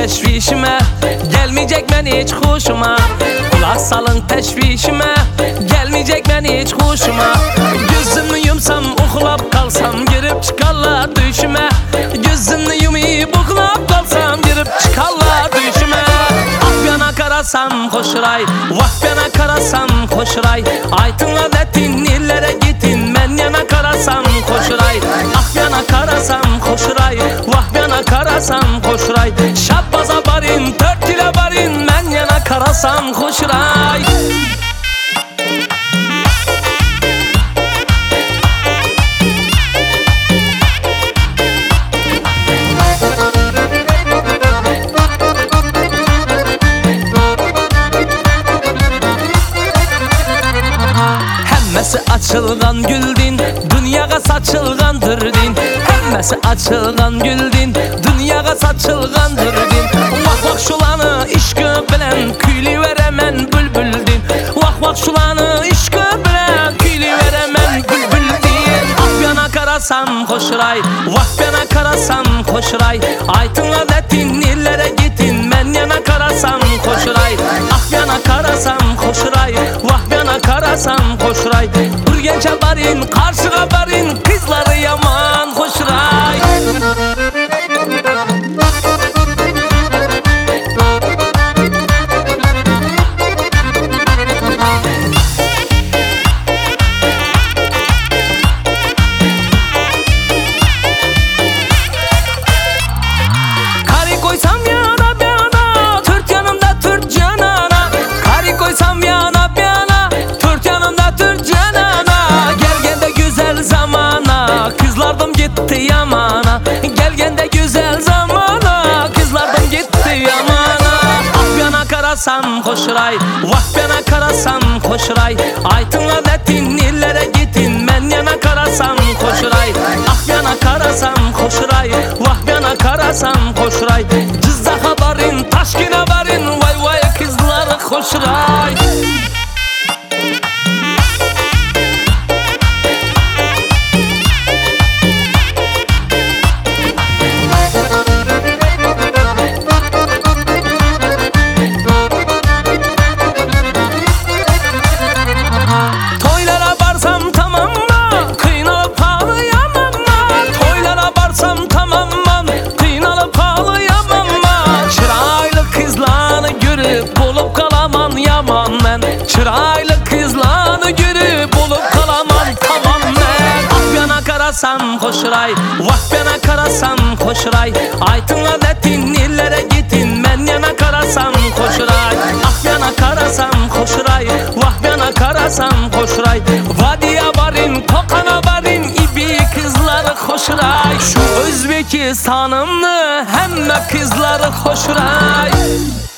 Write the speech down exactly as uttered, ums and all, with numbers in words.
teşvişime, gelmeyecek ben hiç hoşuma. Kulak salın teşvişime, gelmeyecek ben hiç hoşuma. Gözümü yumsam uxlap kalsam, girip çıkarlar düşüme. Gözümü yumayıp uxlap kalsam, girip çıkarlar düşüme. Ah yana karasam hoşuray, vah yana karasam hoşuray. Aytınla detin illere gitin, ben yana karasam hoşuray. Ah yana karasam hoşuray, vah yana karasam hoşuray. Şabbaza barin, dört ile barin, ben yana karasam hoşuray. Hemmesi açılgan güldin, dünyaga saçılgandır din. Hemmesi açılgan güldin, dünyaga saçılgandır din. Vah vah şulanı işkı bilen küylü veremen bülbüldin. Vah vah şulanı işkı bilen küylü veremen bülbüldin. Ah yana karasam hoşuray, vah yana karasam hoşuray. Aytınla detin illere gitin, ben yana karasam hoşuray. Ah yana karasam hoşuray, vah yana karasam hoşuray. Urgençe barin, karşıga barin, kızları yaman hoşuray. Kari koysam yana yana, Türk yanımda Türk canana. Kari koysam yana yana, Türk yanımda Türk canana. Gelgende güzel zamana, kızlardım gitti yamana. Gelgende güzel zamana, kızlardım gitti yamana. Ah yana karasam hoşuray, vah yana karasam hoşuray. Aytınla detin illere gitin, ben yana karasam hoşuray. Ah yana karasam hoşuray, vah yana karasam hoşuray. Cızzaha barin, Taşkine barin, vay vay kızları hoşuray. Toylara barsam tamam mı? Kıynalıp ağlayamam mı? Toylara barsam tamam mı? Kıynalıp ağlayamam mı? Çıraylı kızlarını görüp bulup kalamam yaman ben. Çıraylı kızlarını görüp bulup kalamam tamam ben. Ah yana karasam hoşuray, vah yana karasam hoşuray. Aytınla detin illere gitin, ben yana karasam hoşuray. Ah yana karasam hoşuray, vah yana karasam hoşuray. Vadiye barin, Kokana barin, ibi kızları hoşuray. Şu Özbekistanımlı hemme kızları hoşuray.